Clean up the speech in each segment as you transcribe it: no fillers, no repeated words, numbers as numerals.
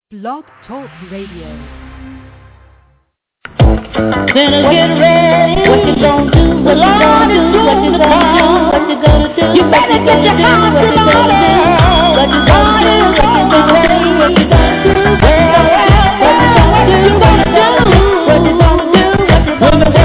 Blog Talk Radio. Better get ready. What you gonna do? What you gonna do? What you gonna do? What you gonna do? You better get your house in order. What you gonna do? What you gonna do? What you gonna do? What you gonna do? What you gonna do? What you gonna do? What you gonna do? What you gonna do? What you gonna do? What you gonna do?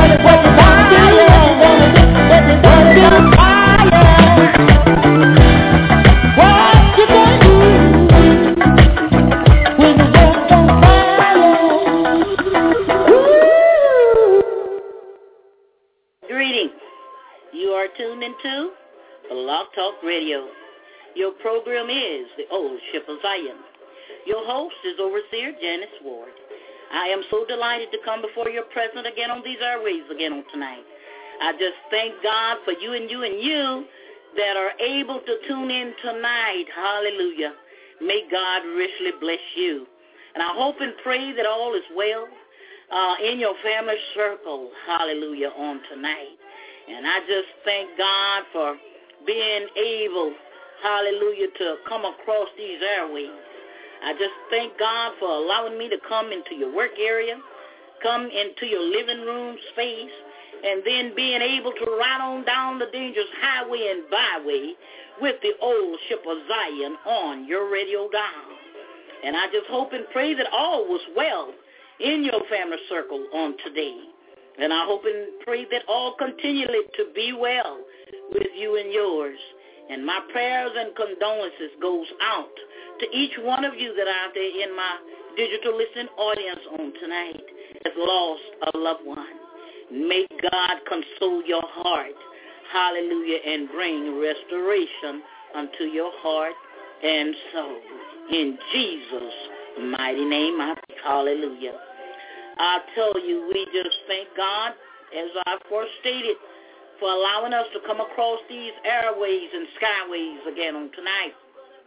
Tuned into Blog Talk Radio. Your program is The Old Ship of Zion. Your host is Overseer Janice Ward. I am so delighted to come before your presence again on these airwaves again on tonight. I just thank God for you and you that are able to tune in tonight. Hallelujah. May God richly bless you. And I hope and pray that all is well in your family circle. Hallelujah on tonight. And I just thank God for being able, hallelujah, to come across these airways. I just thank God for allowing me to come into your work area, come into your living room space, and then being able to ride on down the dangerous highway and byway with the Old Ship of Zion on your radio dial. And I just hope and pray that all was well in your family circle on today. And I hope and pray that all continually to be well with you and yours. And my prayers and condolences goes out to each one of you that are out there in my digital listening audience on tonight has lost a loved one. May God console your heart, hallelujah, and bring restoration unto your heart and soul. In Jesus' mighty name, I pray, hallelujah. I tell you, we just thank God, as I first stated, for allowing us to come across these airways and skyways again on tonight.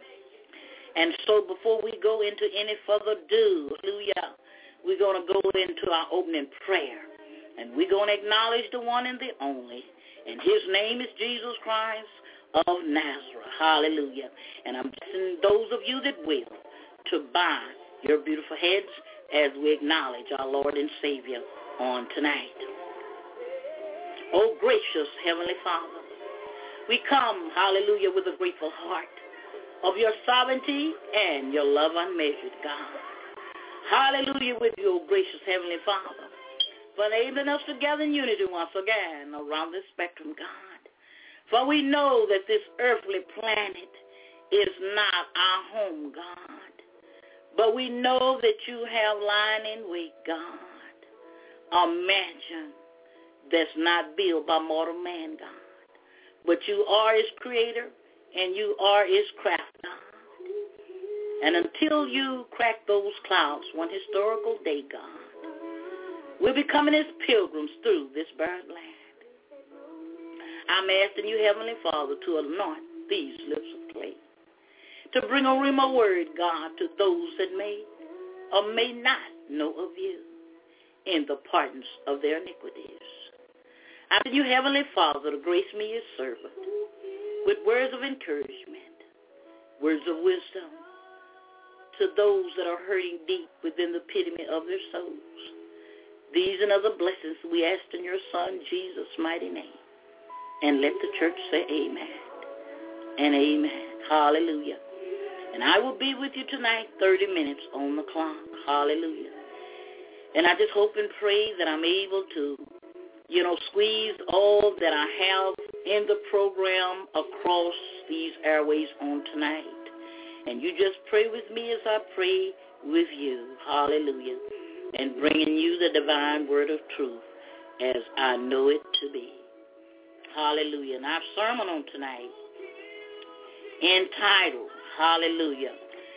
And so before we go into any further ado, hallelujah, we're going to go into our opening prayer. And we're going to acknowledge the one and the only. And his name is Jesus Christ of Nazareth. Hallelujah. And I'm blessing those of you that will to bow your beautiful heads as we acknowledge our Lord and Savior on tonight. Oh, gracious Heavenly Father, we come, hallelujah, with a grateful heart of your sovereignty and your love unmeasured, God. Hallelujah, with your gracious Heavenly Father, for enabling us to gather in unity once again around this spectrum, God. For we know that this earthly planet is not our home, God. But we know that you have lying in wait, God, a mansion that's not built by mortal man, God. But you are its creator and you are its craft, God. And until you crack those clouds one historical day, God, we'll be coming as pilgrims through this barren land. I'm asking you, Heavenly Father, to anoint these lips of clay, to bring a rhema word, God, to those that may or may not know of you in the pardons of their iniquities. I ask you, Heavenly Father, to grace me, your servant, with words of encouragement, words of wisdom to those that are hurting deep within the epitome of their souls. These and other blessings we ask in your Son, Jesus' mighty name. And let the church say amen and amen. Hallelujah. And I will be with you tonight, 30 minutes on the clock. Hallelujah. And I just hope and pray that I'm able to, squeeze all that I have in the program across these airways on tonight. And you just pray with me as I pray with you. Hallelujah. And bringing you the divine word of truth as I know it to be. Hallelujah. And our sermon on tonight entitled, hallelujah,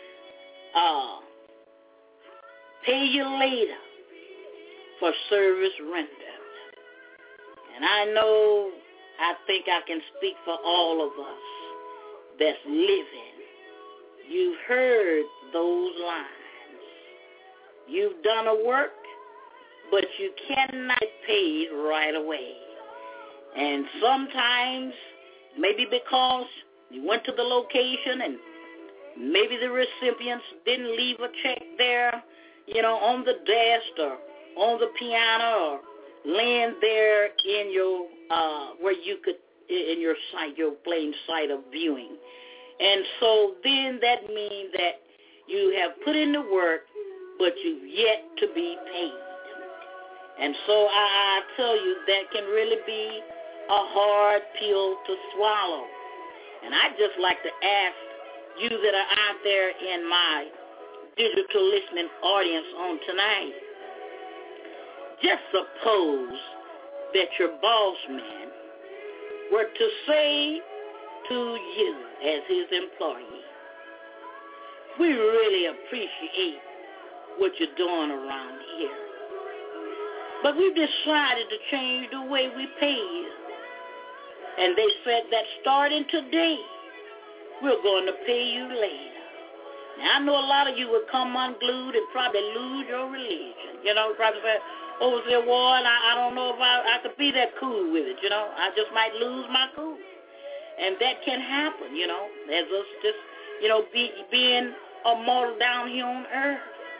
pay you later for service rendered. And I think I can speak for all of us that's living. You've heard those lines. You've done a work, but you cannot get paid right away. And sometimes, maybe because you went to the location and Maybe the recipients didn't leave a check there, on the desk or on the piano or laying there in your, where you could, in your sight, your plain sight of viewing. And so then that means that you have put in the work, but you've yet to be paid. And so I tell you, that can really be a hard pill to swallow. And I'd just like to ask you that are out there in my digital listening audience on tonight, just suppose that your boss man were to say to you as his employee, we really appreciate what you're doing around here, but we've decided to change the way we pay you. And they said that starting today, we're going to pay you later. Now, I know a lot of you would come unglued and probably lose your religion. Probably say, Overseer Ward, I don't know if I could be that cool with it, I just might lose my cool. And that can happen, as us just, being a mortal down here on earth,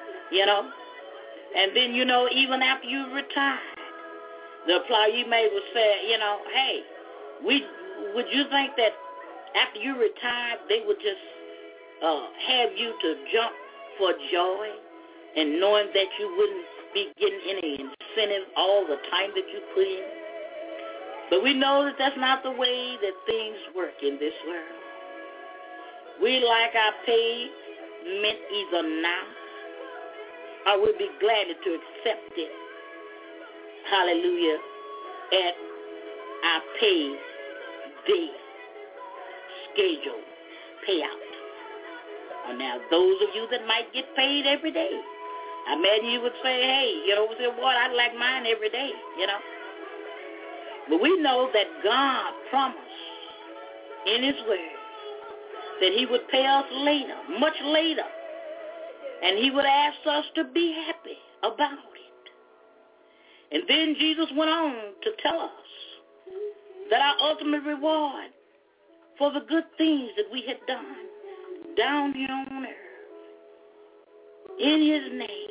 And then, even after you retire, the employee may will say, hey, would you think that after you retired, they would just have you to jump for joy and knowing that you wouldn't be getting any incentive all the time that you put in? But we know that that's not the way that things work in this world. We like our pay meant either now or we'll be glad to accept it, hallelujah, at our pay day schedule payout. Now, those of you that might get paid every day, I imagine you would say, hey, what, I'd like mine every day, But we know that God promised in his word that he would pay us later, much later, and he would ask us to be happy about it. And then Jesus went on to tell us that our ultimate reward for the good things that we had done down here on earth, in his name,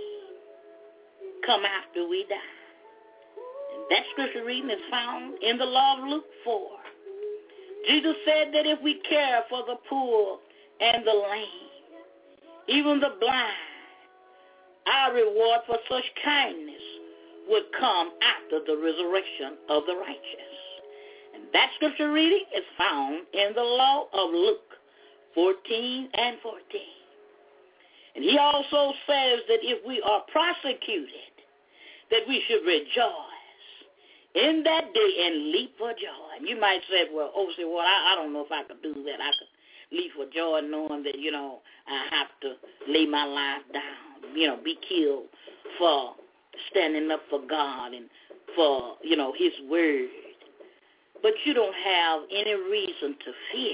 come after we die. And that scripture reading is found in the law of Luke 4. Jesus said that if we care for the poor and the lame, even the blind, our reward for such kindness would come after the resurrection of the righteous. And that scripture reading is found in the law of Luke 14 and 14. And he also says that if we are prosecuted, that we should rejoice in that day and leap for joy. And you might say, well, I don't know if I could do that. I could leap for joy knowing that, I have to lay my life down, be killed for standing up for God and for, his word. But you don't have any reason to fear.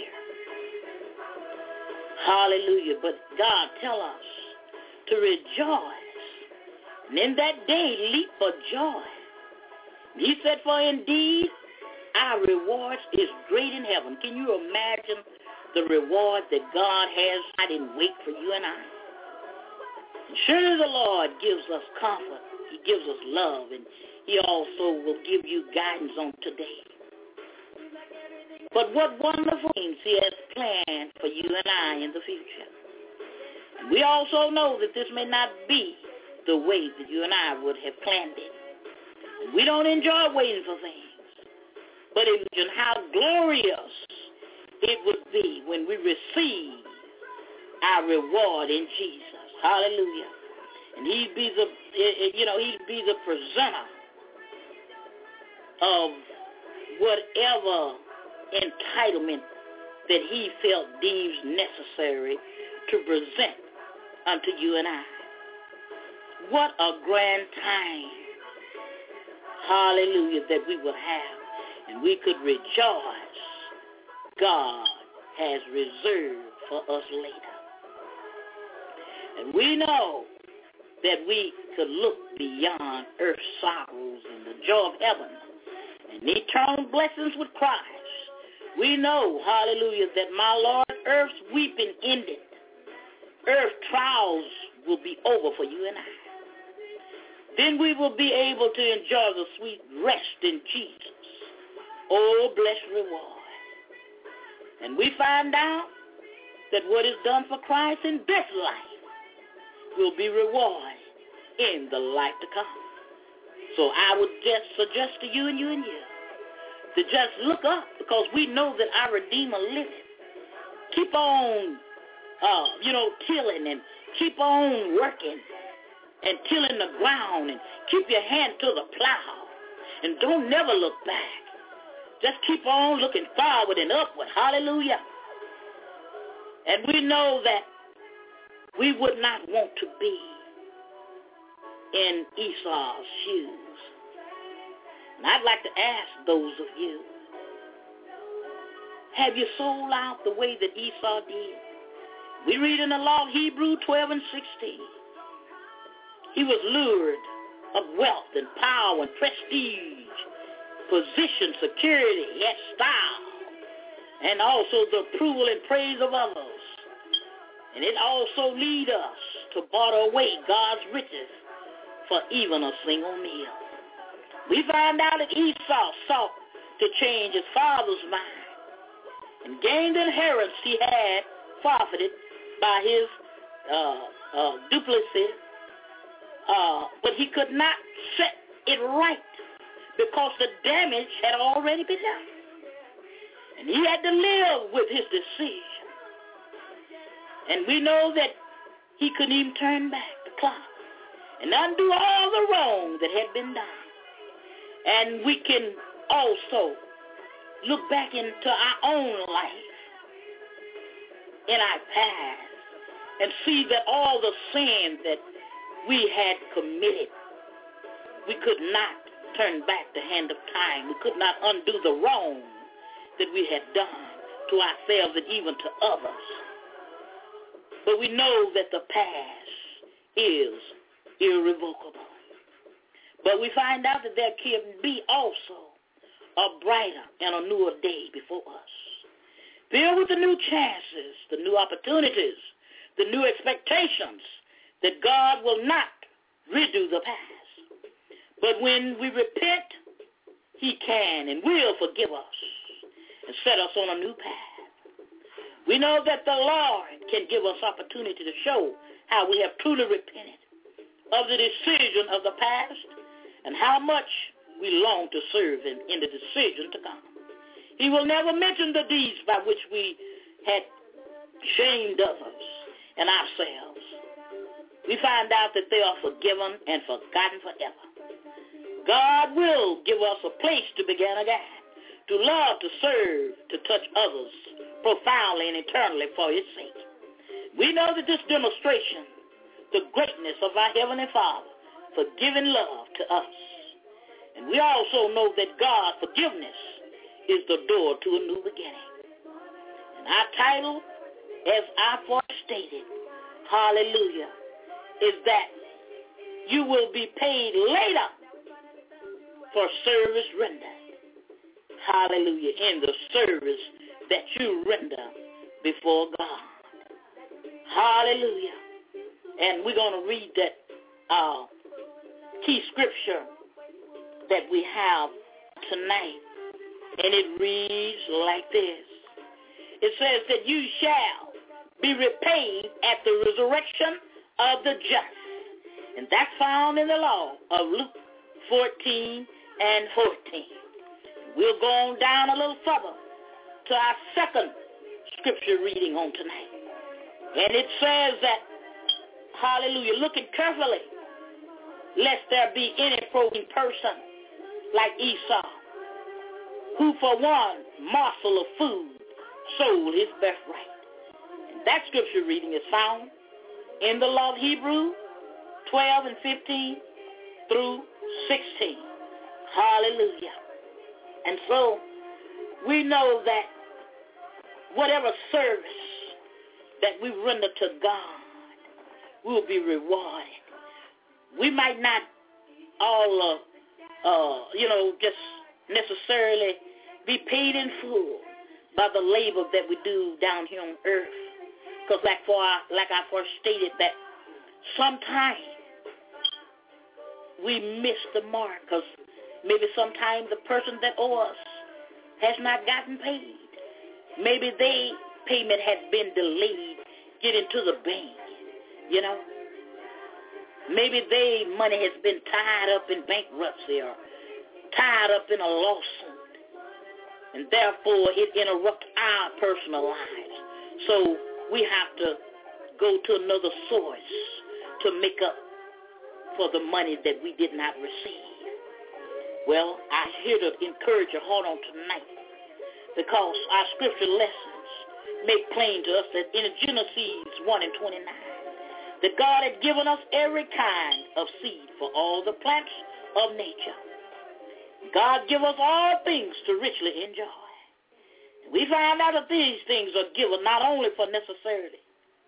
Hallelujah. But God tell us to rejoice. And in that day, leap for joy. He said, for indeed, our reward is great in heaven. Can you imagine the reward that God has out in wait for you and I? And surely the Lord gives us comfort. He gives us love. And he also will give you guidance on today. But what wonderful things he has planned for you and I in the future. And we also know that this may not be the way that you and I would have planned it. And we don't enjoy waiting for things. But imagine how glorious it would be when we receive our reward in Jesus. Hallelujah. And he'd be the presenter of whatever entitlement that he felt deems necessary to present unto you and I. What a grand time, hallelujah, that we will have, and we could rejoice God has reserved for us later. And we know that we could look beyond earth's sorrows and the joy of heaven and eternal blessings with Christ. We know, hallelujah, that my Lord, earth's weeping ended earth trials will be over for you and I. Then we will be able to enjoy the sweet rest in Jesus. Oh, blessed reward. And we find out that what is done for Christ in this life will be rewarded in the life to come. So I would just suggest to you and you to just look up, because we know that our Redeemer liveth. Keep on, tilling and keep on working and tilling the ground and keep your hand to the plow and don't never look back. Just keep on looking forward and upward. Hallelujah. And we know that we would not want to be in Esau's shoes. And I'd like to ask those of you, have you sold out the way that Esau did? We read in the law, Hebrews 12 and 16. He was lured of wealth and power and prestige, position, security, yet style, and also the approval and praise of others. And it also leads us to barter away God's riches for even a single meal. We find out that Esau sought to change his father's mind and gained the inheritance he had forfeited by his duplicity, but he could not set it right because the damage had already been done. And he had to live with his decision. And we know that he couldn't even turn back the clock and undo all the wrong that had been done. And we can also look back into our own life, in our past, and see that all the sin that we had committed, we could not turn back the hand of time. We could not undo the wrong that we had done to ourselves and even to others. But we know that the past is irrevocable. But we find out that there can be also a brighter and a newer day before us, filled with the new chances, the new opportunities, the new expectations that God will not redo the past. But when we repent, he can and will forgive us and set us on a new path. We know that the Lord can give us opportunity to show how we have truly repented of the decision of the past and how much we long to serve him in the decision to come. He will never mention the deeds by which we had shamed others and ourselves. We find out that they are forgiven and forgotten forever. God will give us a place to begin again, to love, to serve, to touch others profoundly and eternally for his sake. We know that this demonstration, the greatness of our Heavenly Father for giving love to us. And we also know that God's forgiveness is the door to a new beginning. And our title, as I forestated, hallelujah, is that you will be paid later for service rendered. Hallelujah, in the service that you render before God. Hallelujah. And we're going to read that key scripture that we have tonight. And it reads like this. It says that you shall be repaid at the resurrection of the just. And that's found in the law of Luke 14 and 14. We'll go on down a little further to our second scripture reading on tonight. And it says that, hallelujah, looking carefully, lest there be any provoking person like Esau, who for one morsel of food sold his birthright. And that scripture reading is found in the law of Hebrews 12 and 15 through 16. Hallelujah. And so we know that whatever service that we render to God will be rewarded. We might not all, just necessarily be paid in full by the labor that we do down here on earth. Because like I first stated, that sometimes we miss the mark because maybe sometimes the person that owes us has not gotten paid. Maybe their payment has been delayed getting to the bank, you know. Maybe their money has been tied up in bankruptcy or tied up in a lawsuit, and therefore it interrupts our personal lives. So we have to go to another source to make up for the money that we did not receive. Well, I'm here to encourage your heart on tonight, because our scripture lessons make plain to us that in Genesis 1:29, that God had given us every kind of seed for all the plants of nature. God give us all things to richly enjoy. And we find out that these things are given not only for necessity,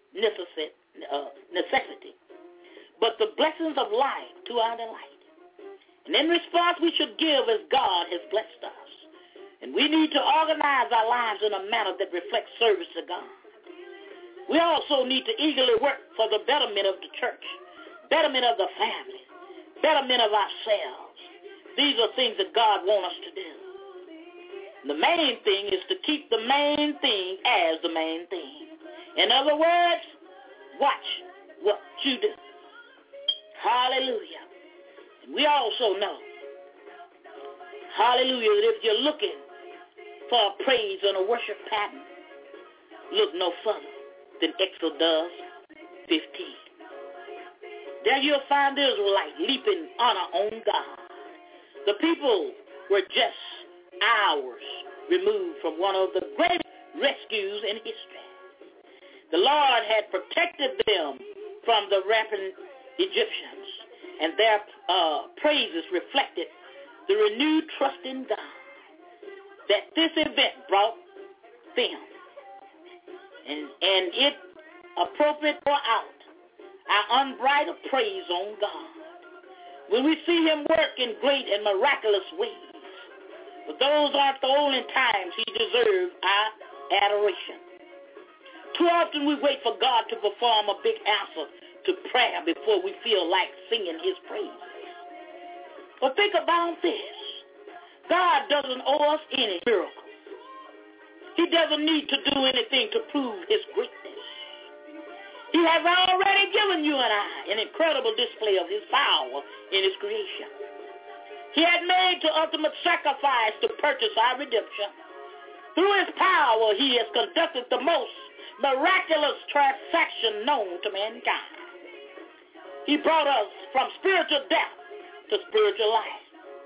but the blessings of life to our delight. And in response, we should give as God has blessed us. And we need to organize our lives in a manner that reflects service to God. We also need to eagerly work for the betterment of the church, betterment of the family, betterment of ourselves. These are things that God wants us to do. The main thing is to keep the main thing as the main thing. In other words, watch what you do. Hallelujah. And we also know, hallelujah, that if you're looking for a praise and a worship pattern, look no further than Exodus 15. There you'll find the Israelites leaping honor on God. The people were just hours removed from one of the great rescues in history. The Lord had protected them from the rampant Egyptians, and their praises reflected the renewed trust in God that this event brought them. And it appropriate pour out our unbridled praise on God when we see him work in great and miraculous ways. But those aren't the only times he deserves our adoration. Too often we wait for God to perform a big answer to prayer before we feel like singing his praises. But think about this. God doesn't owe us any miracles. He doesn't need to do anything to prove his greatness. He has already given you and I an incredible display of his power in his creation. He had made the ultimate sacrifice to purchase our redemption. Through his power, he has conducted the most miraculous transaction known to mankind. He brought us from spiritual death to spiritual life.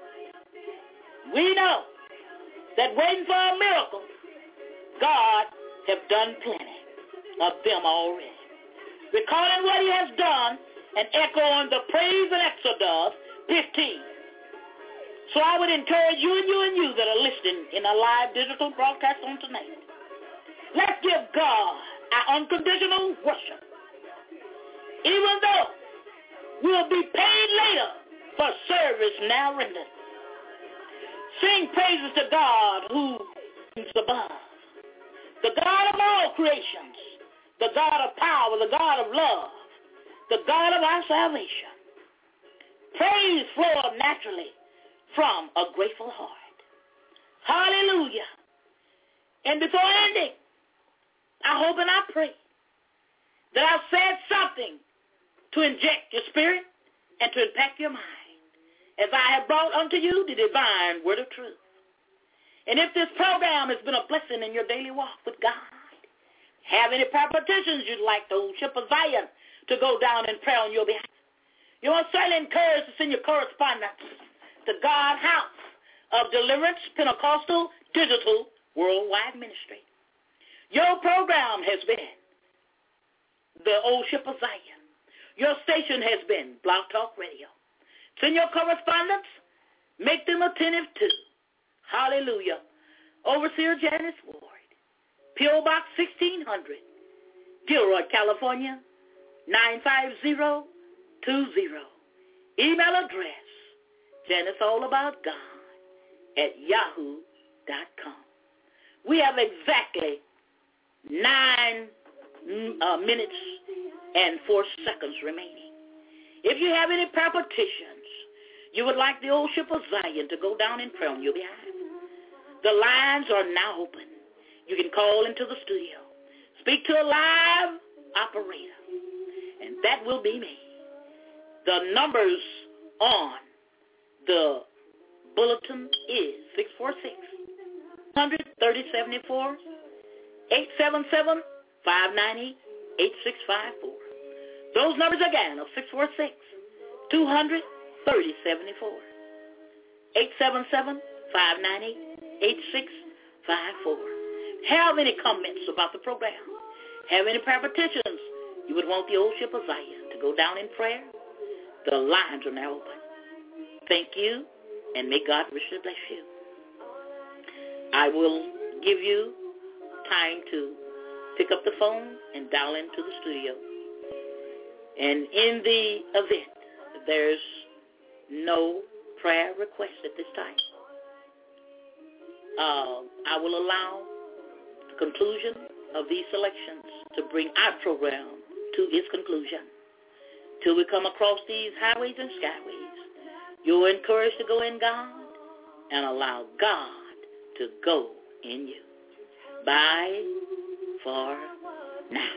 We know that waiting for a miracle, God has done plenty of them already. Recalling what he has done and echoing the praise in Exodus 15. So I would encourage you and you that are listening in a live digital broadcast on tonight. Let's give God our unconditional worship. Even though we'll be paid later for service now rendered. Sing praises to God who is above. The God of all creations. The God of power, the God of love. The God of our salvation. Praise flows naturally from a grateful heart. Hallelujah. And before ending, I hope and I pray that I've said something to inject your spirit and to impact your mind as I have brought unto you the divine word of truth. And if this program has been a blessing in your daily walk with God, have any prayer petitions you'd like the old ship of Zion to go down in prayer on your behalf, you are certainly encouraged to send your correspondence to God House of Deliverance Pentecostal Digital Worldwide Ministry. Your program has been the old ship of Zion. Your station has been Blog Talk Radio. Send your correspondence. Make them attentive to. Hallelujah. Overseer Janice Ward. P.O. Box 1600. Gilroy, California. 95020. Email address. JaniceAllAboutGod@yahoo.com. We have exactly 9 minutes and 4 seconds remaining. If you have any prayer petitions, you would like the old ship of Zion to go down in prayer on your behalf, the lines are now open. You can call into the studio, speak to a live operator, and that will be me. The numbers on the bulletin is 646-130-74, 877-598-8654. Those numbers again are 646-230-74, 877-598-8654. Have any comments about the program? Have any prayer petitions you would want the old ship of Zion to go down in prayer? The lines are now open. Thank you, and may God richly bless you. I will give you time to pick up the phone and dial into the studio. And in the event there's no prayer request at this time, I will allow the conclusion of these selections to bring our program to its conclusion. Till we come across these highways and skyways, you're encouraged to go in God and allow God to go in you. Bye for now.